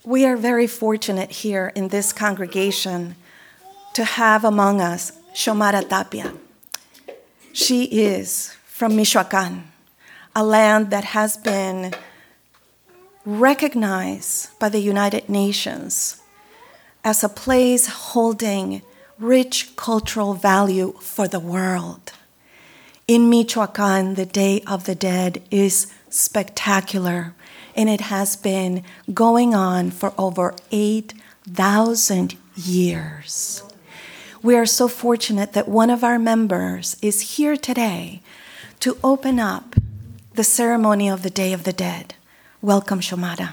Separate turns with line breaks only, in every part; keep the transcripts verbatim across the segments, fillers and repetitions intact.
We are very fortunate here in this congregation to have among us Xiomara Tapia. She is from Michoacán, a land that has been recognized by the United Nations as a place holding rich cultural value for the world. In Michoacán, the Day of the Dead is spectacular, and it has been going on for over eight thousand years. We are so fortunate that one of our members is here today to open up the ceremony of the Day of the Dead. Welcome, Xiomara.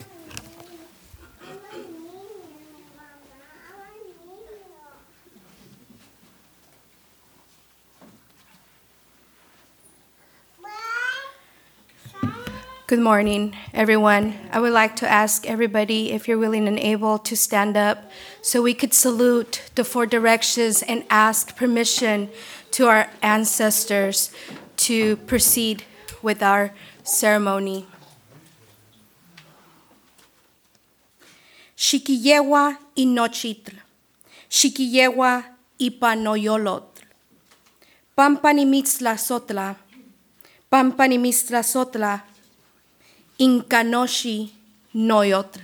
Good morning, everyone. I would like to ask everybody if you're willing and able to stand up so we could salute the four directions and ask permission to our ancestors to proceed with our ceremony. Xiquiyewa inochitl, Xiquiyewa ipanoyolotl, Pampanimitzla sotla, Pampanimitzla sotla, Inkanoshi noyotl.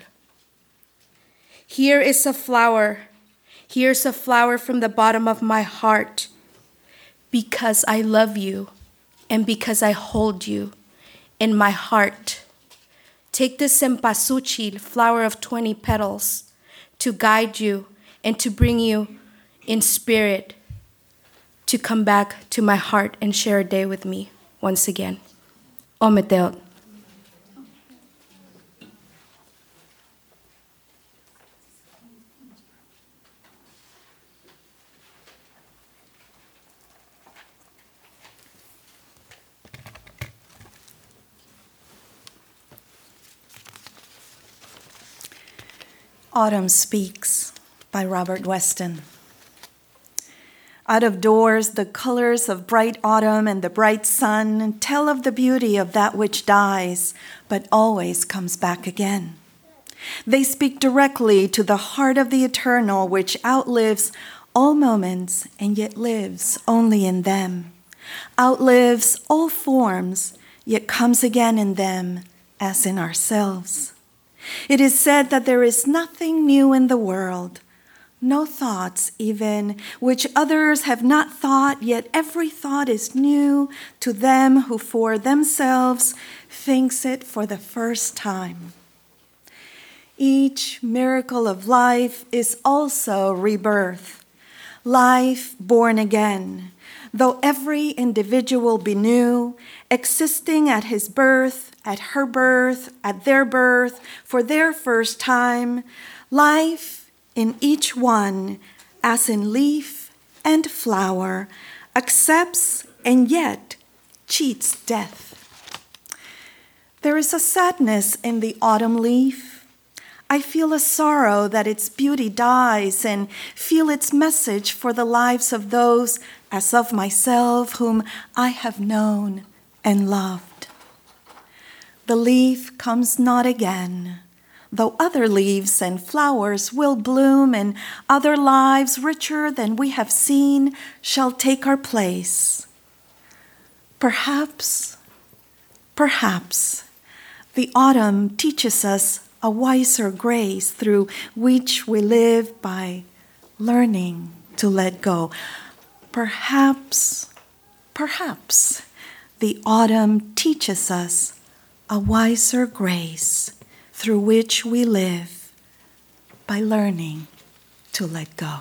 Here is a flower, here's a flower from the bottom of my heart, because I love you and because I hold you in my heart. Take this cempasúchil, flower of twenty petals, to guide you and to bring you in spirit to come back to my heart and share a day with me once again. Ometeot.
Autumn Speaks by Robert Weston. Out of doors, the colors of bright autumn and the bright sun tell of the beauty of that which dies, but always comes back again. They speak directly to the heart of the eternal, which outlives all moments and yet lives only in them, outlives all forms, yet comes again in them as in ourselves. It is said that there is nothing new in the world, no thoughts even, which others have not thought, yet every thought is new to them who for themselves thinks it for the first time. Each miracle of life is also rebirth, life born again, though every individual be new, existing at his birth, at her birth, at their birth, for their first time, life in each one, as in leaf and flower, accepts and yet cheats death. There is a sadness in the autumn leaf. I feel a sorrow that its beauty dies and feel its message for the lives of those, as of myself, whom I have known and loved. The leaf comes not again, though other leaves and flowers will bloom, and other lives richer than we have seen shall take our place. Perhaps, perhaps, the autumn teaches us a wiser grace through which we live by learning to let go. Perhaps, perhaps, the autumn teaches us a wiser grace through which we live by learning to let go.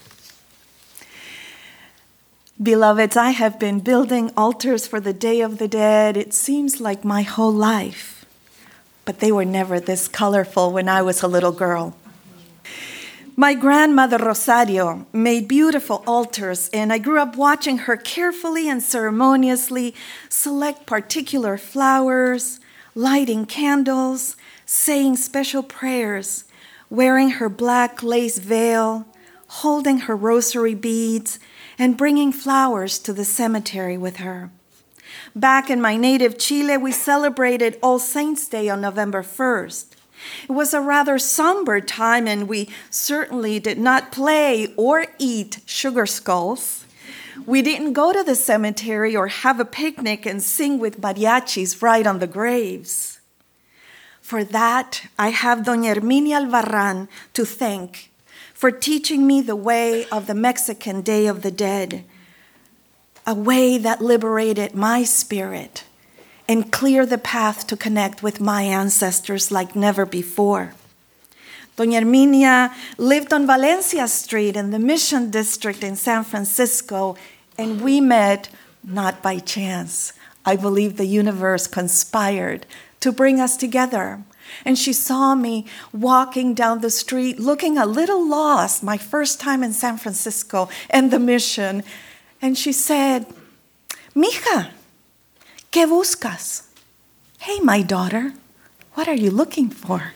Beloveds, I have been building altars for the Day of the Dead, it seems like my whole life, but they were never this colorful when I was a little girl. My grandmother Rosario made beautiful altars, and I grew up watching her carefully and ceremoniously select particular flowers, lighting candles, saying special prayers, wearing her black lace veil, holding her rosary beads, and bringing flowers to the cemetery with her. Back in my native Chile, we celebrated All Saints' Day on November first. It was a rather somber time, and we certainly did not play or eat sugar skulls. We didn't go to the cemetery or have a picnic and sing with mariachis right on the graves. For that, I have Doña Herminia Albarrán to thank for teaching me the way of the Mexican Day of the Dead, a way that liberated my spirit and cleared the path to connect with my ancestors like never before. Doña Herminia lived on Valencia Street in the Mission District in San Francisco, and we met not by chance. I believe the universe conspired to bring us together. And she saw me walking down the street looking a little lost, my first time in San Francisco and the Mission. And she said, "Mija, ¿qué buscas?" Hey, my daughter, what are you looking for?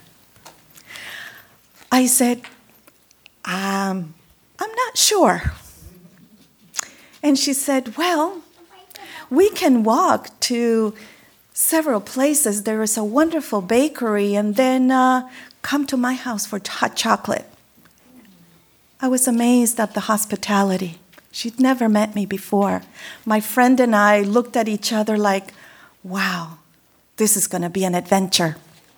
I said, um, I'm not sure. And she said, well, we can walk to several places. There is a wonderful bakery, and then uh, come to my house for hot chocolate. I was amazed at the hospitality. She'd never met me before. My friend and I looked at each other like, wow, this is going to be an adventure.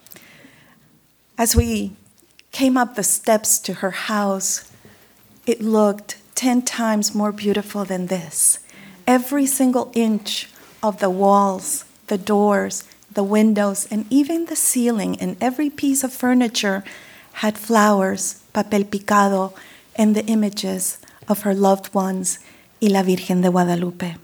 As we came up the steps to her house, it looked ten times more beautiful than this. Every single inch of the walls, the doors, the windows, and even the ceiling and every piece of furniture had flowers, papel picado, and the images of her loved ones y la Virgen de Guadalupe.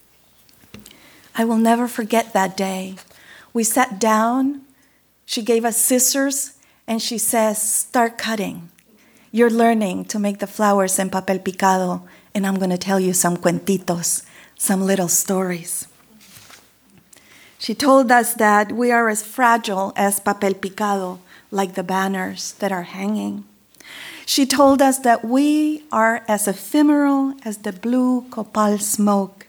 I will never forget that day. We sat down, she gave us scissors, and she says, start cutting. You're learning to make the flowers in papel picado, and I'm going to tell you some cuentitos, some little stories. She told us that we are as fragile as papel picado, like the banners that are hanging. She told us that we are as ephemeral as the blue copal smoke.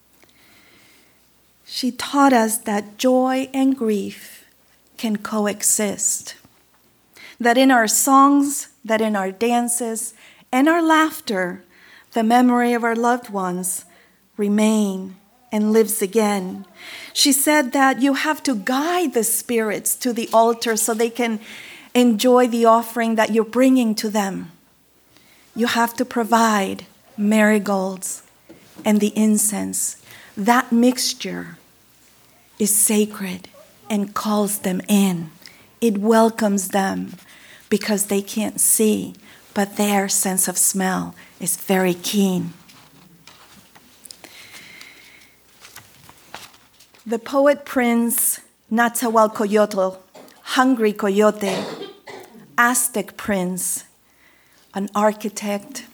She taught us that joy and grief can coexist, that in our songs, that in our dances, and our laughter, the memory of our loved ones remain and lives again. She said that you have to guide the spirits to the altar so they can enjoy the offering that you're bringing to them. You have to provide marigolds and the incense. That mixture is sacred and calls them in. It welcomes them because they can't see, but their sense of smell is very keen. The poet Prince Natzawalcoyotl, Hungry Coyote, Aztec prince, an architect,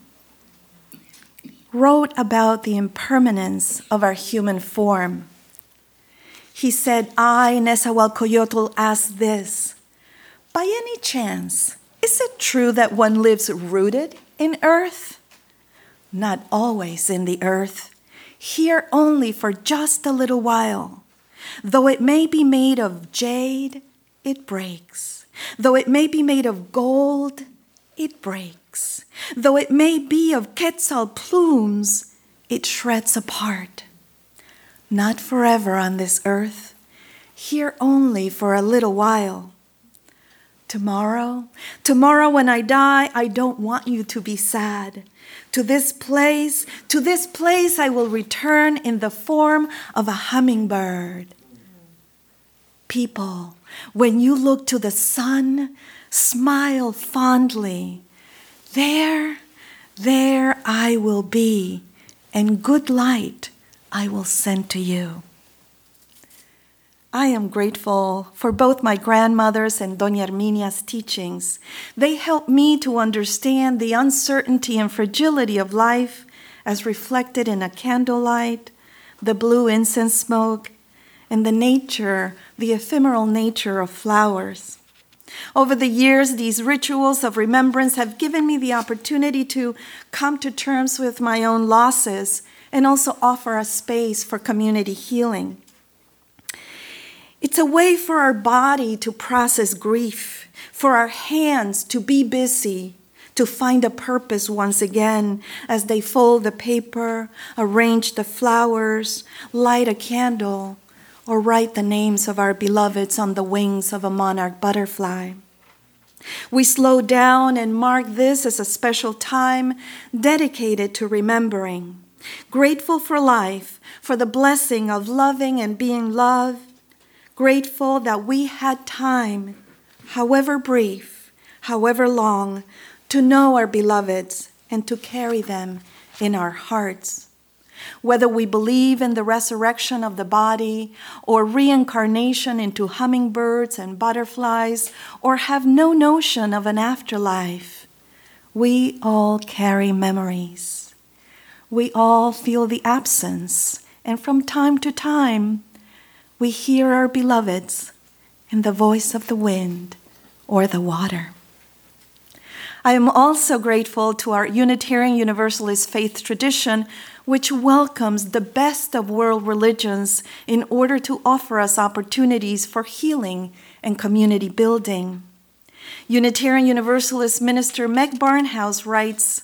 wrote about the impermanence of our human form. He said, I, Nezahualcoyotl, ask this, by any chance, is it true that one lives rooted in earth? Not always in the earth, here only for just a little while. Though it may be made of jade, it breaks. Though it may be made of gold, it breaks. Though it may be of quetzal plumes, it shreds apart. Not forever on this earth, here only for a little while. Tomorrow, tomorrow when I die, I don't want you to be sad. To this place, to this place I will return in the form of a hummingbird. People, when you look to the sun, smile fondly. There, there I will be, and good light I will send to you. I am grateful for both my grandmother's and Doña Herminia's teachings. They helped me to understand the uncertainty and fragility of life as reflected in a candlelight, the blue incense smoke, and the nature, the ephemeral nature of flowers. Over the years, these rituals of remembrance have given me the opportunity to come to terms with my own losses and also offer a space for community healing. It's a way for our body to process grief, for our hands to be busy, to find a purpose once again as they fold the paper, arrange the flowers, light a candle, or write the names of our beloveds on the wings of a monarch butterfly. We slow down and mark this as a special time dedicated to remembering, grateful for life, for the blessing of loving and being loved, grateful that we had time, however brief, however long, to know our beloveds and to carry them in our hearts. Whether we believe in the resurrection of the body or reincarnation into hummingbirds and butterflies or have no notion of an afterlife, we all carry memories. We all feel the absence, and from time to time, we hear our beloveds in the voice of the wind or the water. I am also grateful to our Unitarian Universalist faith tradition, which welcomes the best of world religions in order to offer us opportunities for healing and community building. Unitarian Universalist minister Meg Barnhouse writes,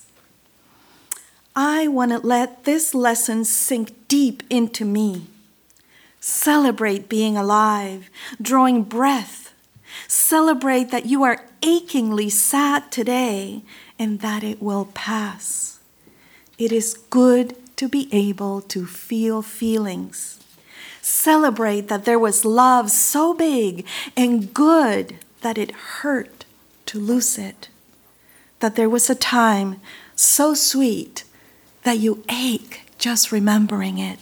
I want to let this lesson sink deep into me. Celebrate being alive, drawing breath. Celebrate that you are achingly sad today and that it will pass. It is good to be able to feel feelings. Celebrate that there was love so big and good that it hurt to lose it. That there was a time so sweet that you ache just remembering it.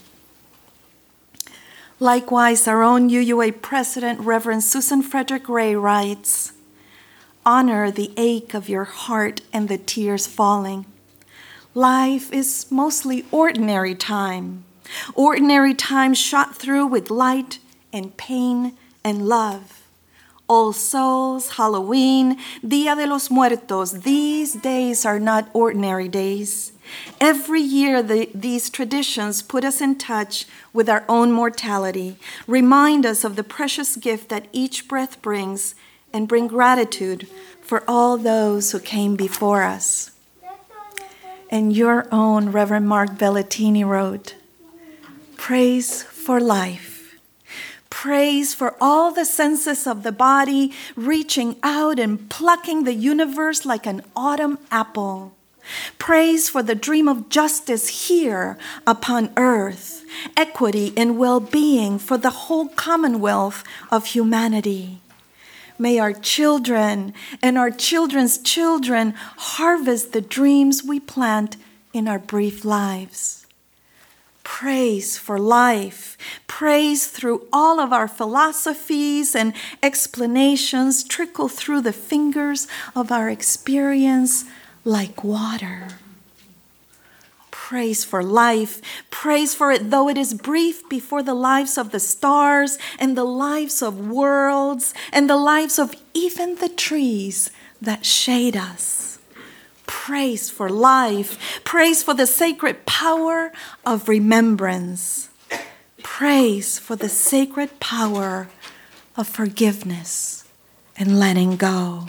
Likewise, our own U U A President, Reverend Susan Frederick Ray, writes, honor the ache of your heart and the tears falling. Life is mostly ordinary time, ordinary time shot through with light and pain and love. All Souls, Halloween, Dia de los Muertos, these days are not ordinary days. Every year, the, these traditions put us in touch with our own mortality, remind us of the precious gift that each breath brings, and bring gratitude for all those who came before us. And your own Reverend Mark Bellatini wrote, praise for life. Praise for all the senses of the body reaching out and plucking the universe like an autumn apple. Praise for the dream of justice here upon earth, equity and well-being for the whole commonwealth of humanity. May our children and our children's children harvest the dreams we plant in our brief lives. Praise for life. Praise through all of our philosophies and explanations trickle through the fingers of our experience like water. Praise for life. Praise for it, though it is brief, before the lives of the stars and the lives of worlds and the lives of even the trees that shade us. Praise for life. Praise for the sacred power of remembrance. Praise for the sacred power of forgiveness and letting go.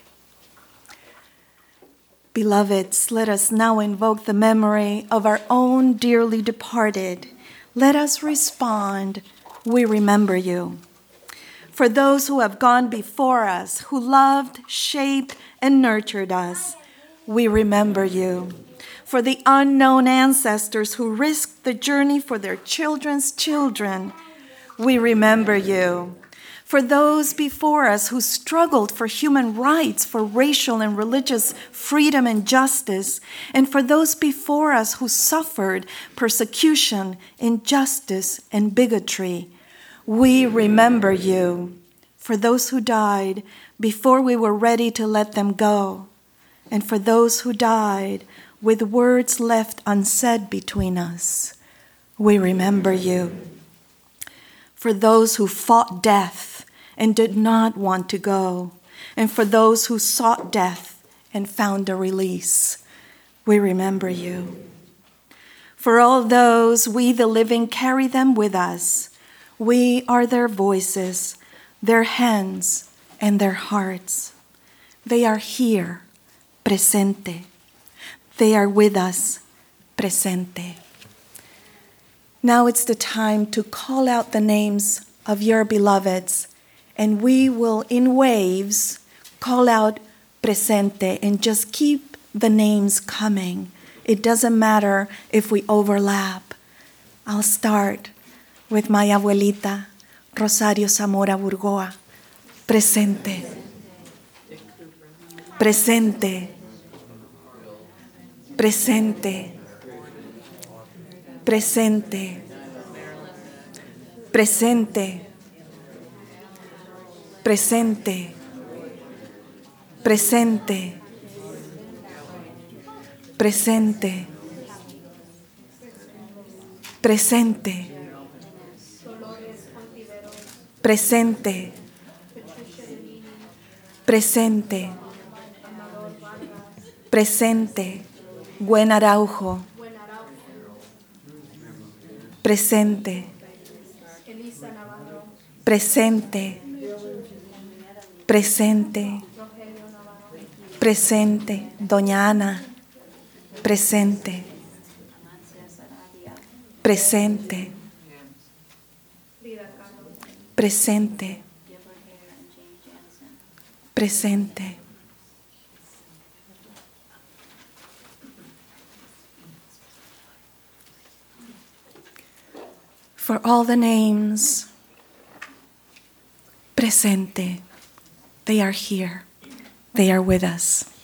Beloveds, let us now invoke the memory of our own dearly departed. Let us respond, we remember you. For those who have gone before us, who loved, shaped, and nurtured us, we remember you. For the unknown ancestors who risked the journey for their children's children, we remember you. For those before us who struggled for human rights, for racial and religious freedom and justice, and for those before us who suffered persecution, injustice, and bigotry, we remember you. For those who died before we were ready to let them go, and for those who died with words left unsaid between us, we remember you. For those who fought death and did not want to go, and for those who sought death and found a release, we remember you. For all those, we the living carry them with us. We are their voices, their hands, and their hearts. They are here, presente. They are with us, presente. Now it's the time to call out the names of your beloveds, and we will, in waves, call out presente and just keep the names coming. It doesn't matter if we overlap. I'll start with my abuelita, Rosario Zamora Burgoa. Presente. Presente. Presente. Presente. Presente. Presente. Presente. Presente. Presente. Presente. Presente. Presente. Buen Araujo. Presente. Presente. Presente. Presente. Doña Ana. Presente. Presente. Presente. Presente. For all the names, presente. They are here. They are with us.